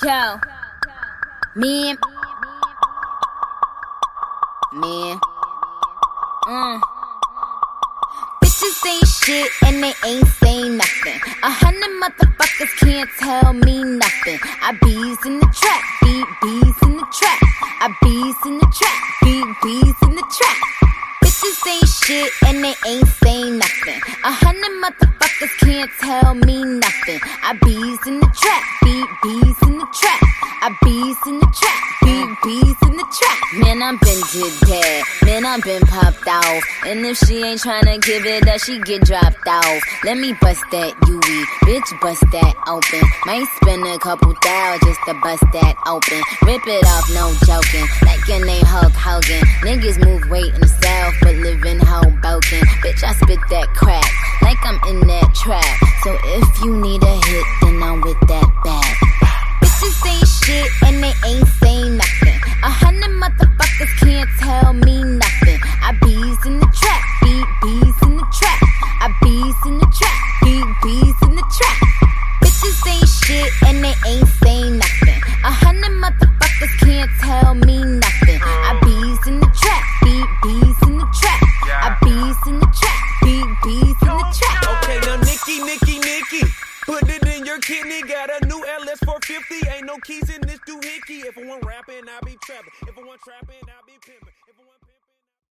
Yo, me, bitches ain't shit and they ain't saying nothing. 100 motherfuckers can't tell me nothing. I bees in the trap, bees in the trap. I bees in the trap, bees in the trap. Bitches ain't shit and they ain't saying nothing. 100 motherfuckers can't tell me nothing. I bees in the trap, bees in the trap. I bees in the trap, bees in the trap. Man, I'm been dead. Man, I'm been popped off. And if she ain't tryna give it up, she get dropped off. Let me bust that UE, bitch, bust that open. Might spend a couple thou just to bust that open. Rip it off, no joking. Like your name Hulk Hogan. Niggas move weight in the south, but live in Hoboken. Bitch, I spit that crack like I'm in that trap. So if you need a hit, then I'm with that bag. Bitches ain't shit and they ain't saying nothing. 100 motherfuckers can't tell me nothing. I bees in the trap, bees in the trap. I bees in the trap, bees in the trap. Bitches ain't shit and they ain't saying nothing. 100 motherfuckers can't tell me nothing. I bees in the trap, bees in the trap. I bees in the trap, bees in the trap. Okay, now Nikki, put it in your kidney. Got a new LS 450. Ain't no keys in this doohickey. If I want rapping, I be trapping. If I want trapping, I be